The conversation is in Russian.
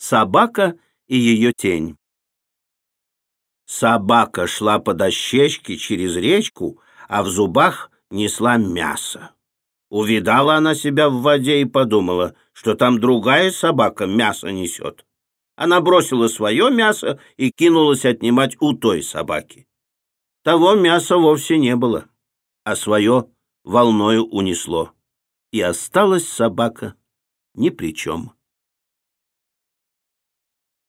Собака и ее тень. Собака шла по дощечке через речку, а в зубах несла мясо. Увидала она себя в воде и подумала, что там другая собака мясо несет. Она бросила свое мясо и кинулась отнимать у той собаки. Того мяса вовсе не было, а свое волною унесло. И осталась собака ни при чем.